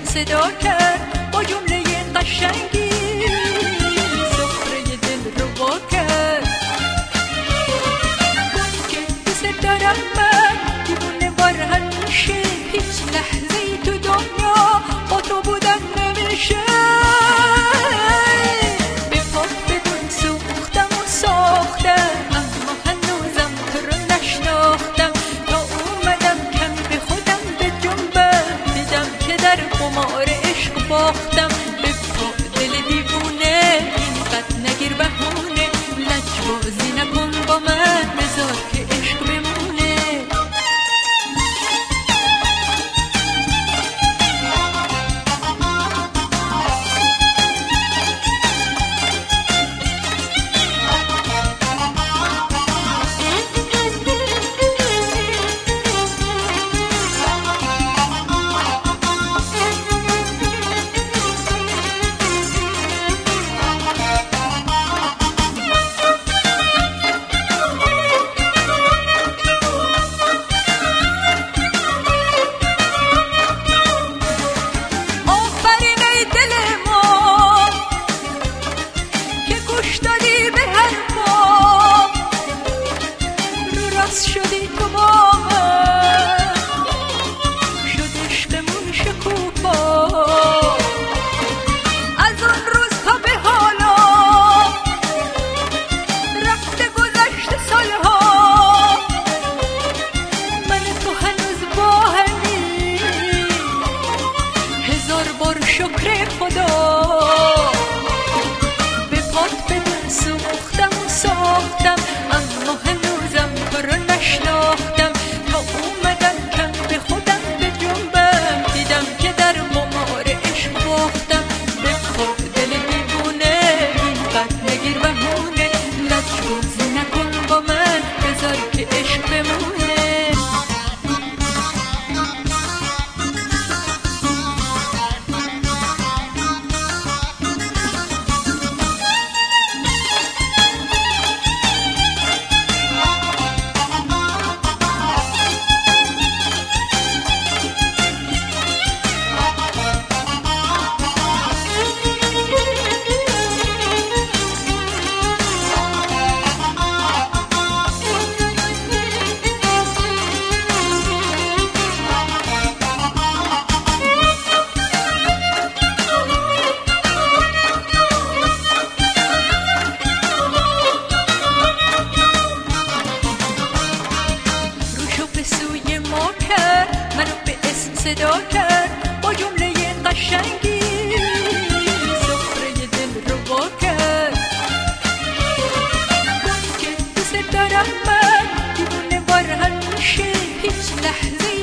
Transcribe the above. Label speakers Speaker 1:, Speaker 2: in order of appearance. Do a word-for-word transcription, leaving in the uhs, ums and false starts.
Speaker 1: صدا کرد با جمله قشنگی سفره دل رو وا کرد. گفت که دوست دارم من دیوونه بار همیشه، هیچ لحظه ای تو دنیا با تو بودن نمیشه. به پاک بدون سوختم و ساختم، اما هنوزم تو رو نشناختم. تا اومدم کم به خودم به جنبم، دیدم که در قمار عشق باختم. به پاک دل دیوونه اینقدر نگیر بهونه، لجبازی نکن با من بذار که عشق بمونه. شدی تو با من، شد عشقمون شکوفا. از اون روز تا به حالا رفته گذشته سالها، من تو هنوز با همی هزار بار شکر خدا. به پات بدون سوختم و ساختم، اما هنوزم تو رو نشناختم. تا اومدم کم به خودم به جنبم، دیدم که در قمار عشق باختم. به پاک دل دیوونه اینقدر نگیر بهونه، لجبازی نکن با من بذار که عشق بمونه. سوی ما کرد منو به اسم صدا کرد با جمله قشنگی سفره دل رو وا کرد. گفت که دوست دارم من دیوونه بار همیشه، هیچ لحظه